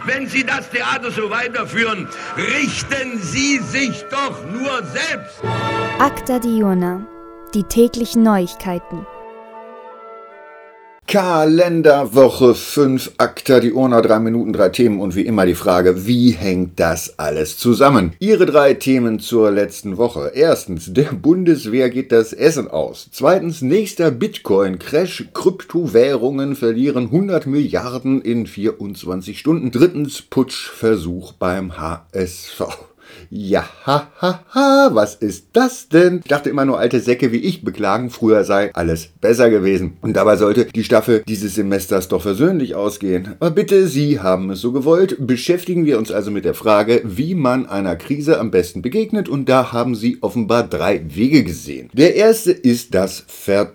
Wenn Sie das Theater so weiterführen, richten Sie sich doch nur selbst. Acta Diurna, die täglichen Neuigkeiten. Kalenderwoche 5, Acta Diurna, 3 Minuten, 3 Themen und wie immer die Frage, wie hängt das alles zusammen? Ihre 3 Themen zur letzten Woche. Erstens, der Bundeswehr geht das Essen aus. Zweitens, nächster Bitcoin-Crash, Kryptowährungen verlieren 100 Milliarden in 24 Stunden. Drittens, Putschversuch beim HSV. Ja, was ist das denn? Ich dachte immer nur, alte Säcke wie ich beklagen, früher sei alles besser gewesen. Und dabei sollte die Staffel dieses Semesters doch versöhnlich ausgehen. Aber bitte, Sie haben es so gewollt. Beschäftigen wir uns also mit der Frage, wie man einer Krise am besten begegnet. Und da haben Sie offenbar 3 Wege gesehen. Der erste ist das Vertuschen.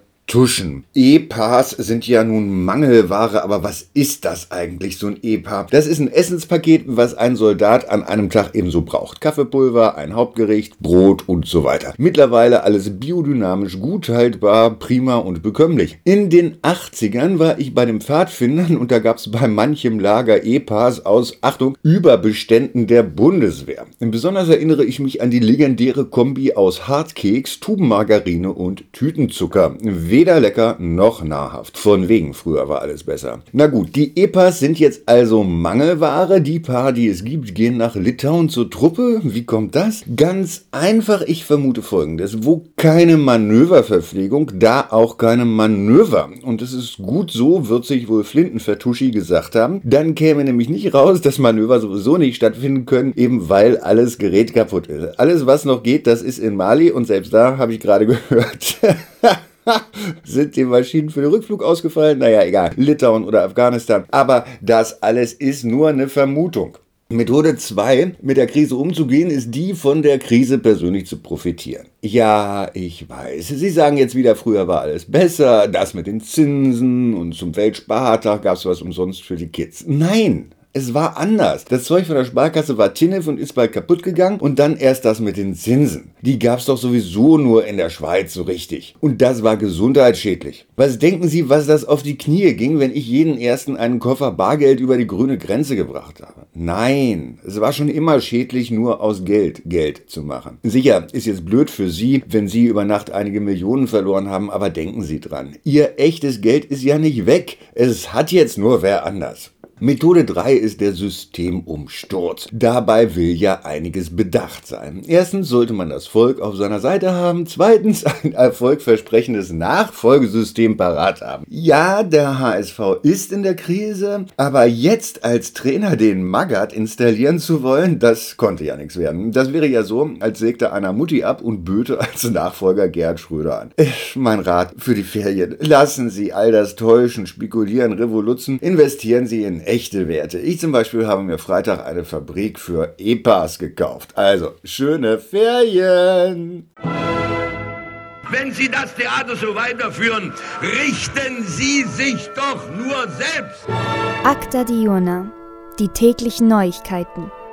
E-Pass sind ja nun Mangelware, aber was ist das eigentlich, so ein E-Pass? Das ist ein Essenspaket, was ein Soldat an einem Tag ebenso braucht. Kaffeepulver, ein Hauptgericht, Brot und so weiter. Mittlerweile alles biodynamisch, gut haltbar, prima und bekömmlich. In den 80ern war ich bei den Pfadfindern und da gab es bei manchem Lager E-Pass aus, Achtung, Überbeständen der Bundeswehr. Besonders erinnere ich mich an die legendäre Kombi aus Hartkeks, Tubenmargarine und Tütenzucker. Weder lecker noch nahrhaft. Von wegen, früher war alles besser. Na gut, die E-Pass sind jetzt also Mangelware. Die paar, die es gibt, gehen nach Litauen zur Truppe. Wie kommt das? Ganz einfach, ich vermute Folgendes. Wo keine Manöververpflegung, da auch keine Manöver. Und es ist gut so, wird sich wohl Flintenvertuschi gesagt haben. Dann käme nämlich nicht raus, dass Manöver sowieso nicht stattfinden können, eben weil alles Gerät kaputt ist. Alles, was noch geht, das ist in Mali und selbst da habe ich gerade gehört. Sind die Maschinen für den Rückflug ausgefallen? Naja, egal. Litauen oder Afghanistan. Aber das alles ist nur eine Vermutung. Methode 2, mit der Krise umzugehen, ist die, von der Krise persönlich zu profitieren. Ja, ich weiß. Sie sagen jetzt wieder, früher war alles besser, das mit den Zinsen und zum Weltspartag gab es was umsonst für die Kids. Nein! Es war anders. Das Zeug von der Sparkasse war Tinnef und ist bald kaputt gegangen und dann erst das mit den Zinsen. Die gab's doch sowieso nur in der Schweiz so richtig. Und das war gesundheitsschädlich. Was denken Sie, was das auf die Knie ging, wenn ich jeden ersten einen Koffer Bargeld über die grüne Grenze gebracht habe? Nein, es war schon immer schädlich, nur aus Geld zu machen. Sicher, ist jetzt blöd für Sie, wenn Sie über Nacht einige Millionen verloren haben, aber denken Sie dran. Ihr echtes Geld ist ja nicht weg. Es hat jetzt nur wer anders. Methode 3 ist der Systemumsturz. Dabei will ja einiges bedacht sein. Erstens sollte man das Volk auf seiner Seite haben. Zweitens ein erfolgversprechendes Nachfolgesystem parat haben. Ja, der HSV ist in der Krise, aber jetzt als Trainer den Magath installieren zu wollen, das konnte ja nichts werden. Das wäre ja so, als sägte einer Mutti ab und böte als Nachfolger Gerhard Schröder an. Mein Rat für die Ferien. Lassen Sie all das Täuschen, Spekulieren, Revoluzen, investieren Sie in echte Werte. Ich zum Beispiel habe mir Freitag eine Fabrik für E-Pass gekauft. Also, schöne Ferien! Wenn Sie das Theater so weiterführen, richten Sie sich doch nur selbst. Acta Diurna, die täglichen Neuigkeiten.